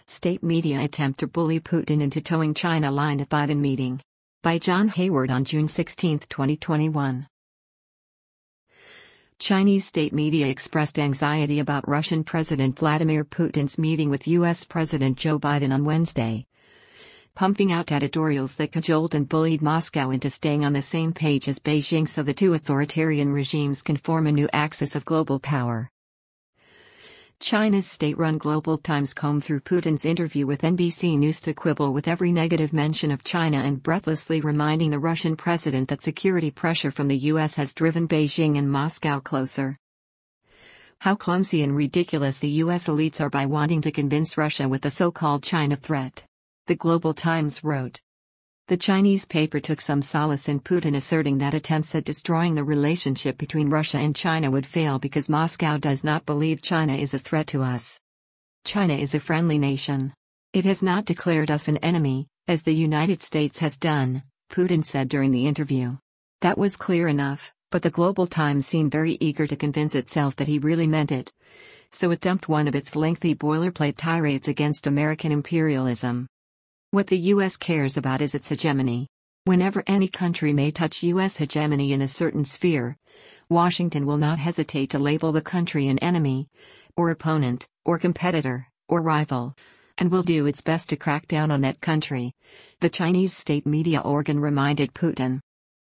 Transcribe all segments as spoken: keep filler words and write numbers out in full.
State media attempt to bully Putin into towing China line at Biden meeting. By John Hayward on June sixteenth, twenty twenty-one. Chinese state media expressed anxiety about Russian President Vladimir Putin's meeting with U S President Joe Biden on Wednesday, pumping out editorials that cajoled and bullied Moscow into staying on the same page as Beijing so the two authoritarian regimes can form a new axis of global power. China's state-run Global Times combed through Putin's interview with N B C News to quibble with every negative mention of China and breathlessly reminding the Russian president that security pressure from the U S has driven Beijing and Moscow closer. How clumsy and ridiculous the U S elites are by wanting to convince Russia with the so-called China threat, the Global Times wrote. The Chinese paper took some solace in Putin asserting that attempts at destroying the relationship between Russia and China would fail because Moscow does not believe China is a threat to us. China is a friendly nation. It has not declared us an enemy, as the United States has done, Putin said during the interview. That was clear enough, but the Global Times seemed very eager to convince itself that he really meant it. So it dumped one of its lengthy boilerplate tirades against American imperialism. What the U S cares about is its hegemony. Whenever any country may touch U S hegemony in a certain sphere, Washington will not hesitate to label the country an enemy, or opponent, or competitor, or rival, and will do its best to crack down on that country, the Chinese state media organ reminded Putin.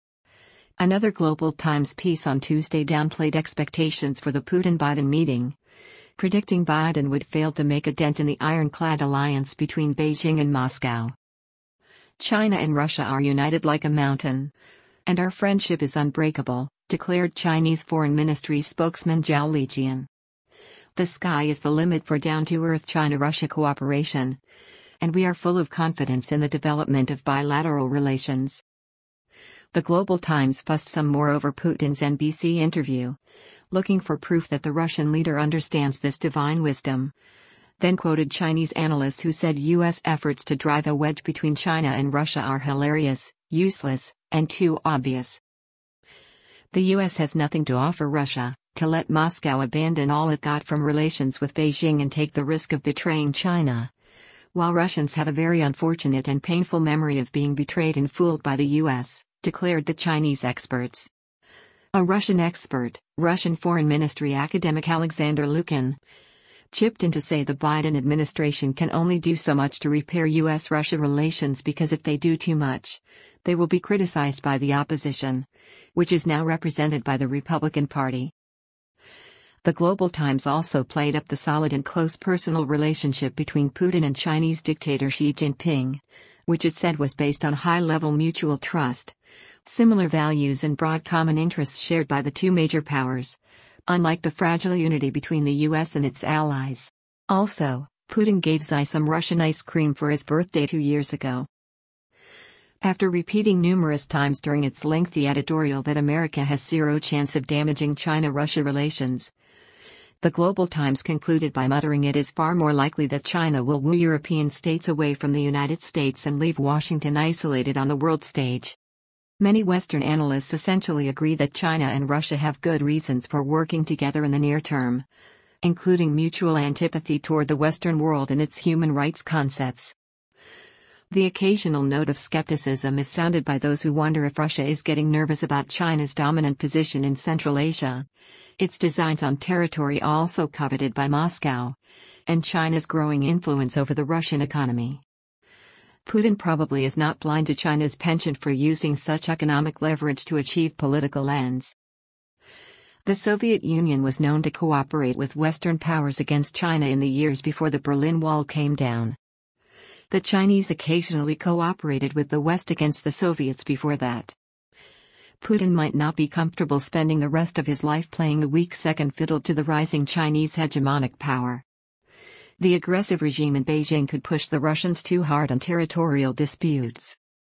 Another Global Times piece on Tuesday downplayed expectations for the Putin-Biden meeting, predicting Biden would fail to make a dent in the ironclad alliance between Beijing and Moscow. China and Russia are united like a mountain, and our friendship is unbreakable, declared Chinese Foreign Ministry spokesman Zhao Lijian. The sky is the limit for down-to-earth China-Russia cooperation, and we are full of confidence in the development of bilateral relations. The Global Times fussed some more over Putin's N B C interview, looking for proof that the Russian leader understands this divine wisdom, then quoted Chinese analysts who said U S efforts to drive a wedge between China and Russia are hilarious, useless, and too obvious. The U S has nothing to offer Russia, to let Moscow abandon all it got from relations with Beijing and take the risk of betraying China, while Russians have a very unfortunate and painful memory of being betrayed and fooled by the U S, declared the Chinese experts. A Russian expert, Russian Foreign Ministry academic Alexander Lukin, chipped in to say the Biden administration can only do so much to repair U S Russia relations because if they do too much, they will be criticized by the opposition, which is now represented by the Republican Party. The Global Times also played up the solid and close personal relationship between Putin and Chinese dictator Xi Jinping, which it said was based on high-level mutual trust, similar values and broad common interests shared by the two major powers, unlike the fragile unity between the U S and its allies. Also, Putin gave Xi some Russian ice cream for his birthday two years ago. After repeating numerous times during its lengthy editorial that America has zero chance of damaging China-Russia relations, the Global Times concluded by muttering it is far more likely that China will woo European states away from the United States and leave Washington isolated on the world stage. Many Western analysts essentially agree that China and Russia have good reasons for working together in the near term, including mutual antipathy toward the Western world and its human rights concepts. The occasional note of skepticism is sounded by those who wonder if Russia is getting nervous about China's dominant position in Central Asia, its designs on territory also coveted by Moscow, and China's growing influence over the Russian economy. Putin probably is not blind to China's penchant for using such economic leverage to achieve political ends. The Soviet Union was known to cooperate with Western powers against China in the years before the Berlin Wall came down. The Chinese occasionally cooperated with the West against the Soviets before that. Putin might not be comfortable spending the rest of his life playing the weak second fiddle to the rising Chinese hegemonic power. The aggressive regime in Beijing could push the Russians too hard on territorial disputes.